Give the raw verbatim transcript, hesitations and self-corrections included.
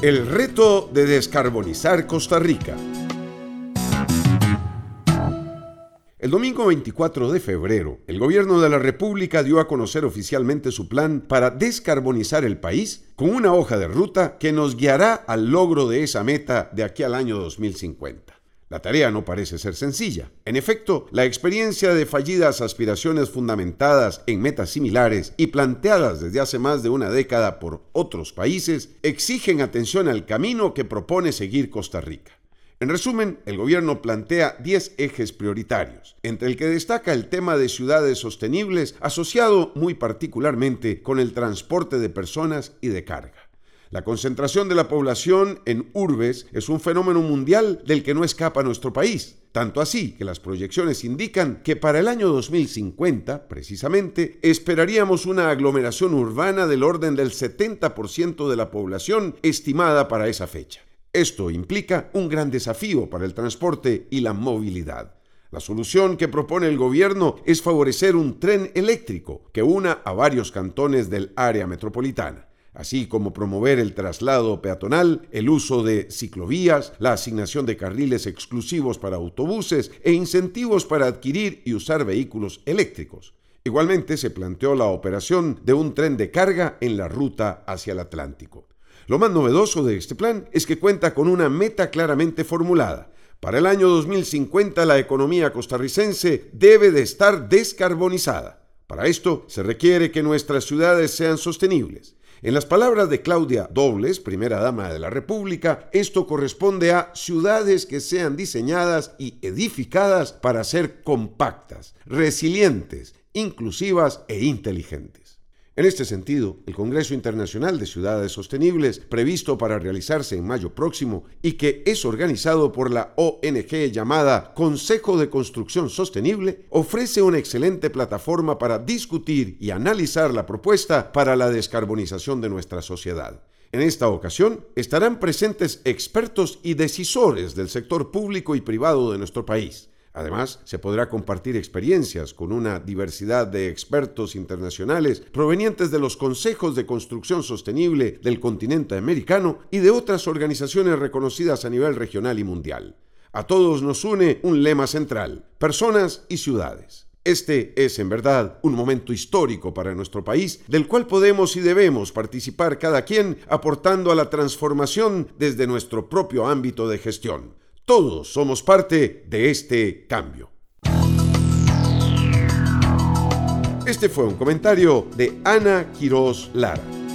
El reto de descarbonizar Costa Rica. El domingo veinticuatro de febrero, el Gobierno de la República dio a conocer oficialmente su plan para descarbonizar el país con una hoja de ruta que nos guiará al logro de esa meta de aquí al año dos mil cincuenta. La tarea no parece ser sencilla. En efecto, la experiencia de fallidas aspiraciones fundamentadas en metas similares y planteadas desde hace más de una década por otros países exigen atención al camino que propone seguir Costa Rica. En resumen, el gobierno plantea diez ejes prioritarios, entre el que destaca el tema de ciudades sostenibles, asociado muy particularmente con el transporte de personas y de carga. La concentración de la población en urbes es un fenómeno mundial del que no escapa nuestro país, tanto así que las proyecciones indican que para el año dos mil cincuenta, precisamente, esperaríamos una aglomeración urbana del orden del setenta por ciento de la población estimada para esa fecha. Esto implica un gran desafío para el transporte y la movilidad. La solución que propone el gobierno es favorecer un tren eléctrico que una a varios cantones del área metropolitana, así como promover el traslado peatonal, el uso de ciclovías, la asignación de carriles exclusivos para autobuses e incentivos para adquirir y usar vehículos eléctricos. Igualmente se planteó la operación de un tren de carga en la ruta hacia el Atlántico. Lo más novedoso de este plan es que cuenta con una meta claramente formulada. Para el año dos mil cincuenta la economía costarricense debe de estar descarbonizada. Para esto se requiere que nuestras ciudades sean sostenibles. En las palabras de Claudia Dobles, primera dama de la República, esto corresponde a ciudades que sean diseñadas y edificadas para ser compactas, resilientes, inclusivas e inteligentes. En este sentido, el Congreso Internacional de Ciudades Sostenibles, previsto para realizarse en mayo próximo y que es organizado por la O N G llamada Consejo de Construcción Sostenible, ofrece una excelente plataforma para discutir y analizar la propuesta para la descarbonización de nuestra sociedad. En esta ocasión estarán presentes expertos y decisores del sector público y privado de nuestro país. Además, se podrá compartir experiencias con una diversidad de expertos internacionales provenientes de los consejos de construcción sostenible del continente americano y de otras organizaciones reconocidas a nivel regional y mundial. A todos nos une un lema central: personas y ciudades. Este es, en verdad, un momento histórico para nuestro país, del cual podemos y debemos participar cada quien aportando a la transformación desde nuestro propio ámbito de gestión. Todos somos parte de este cambio. Este fue un comentario de Ana Quiroz Lara.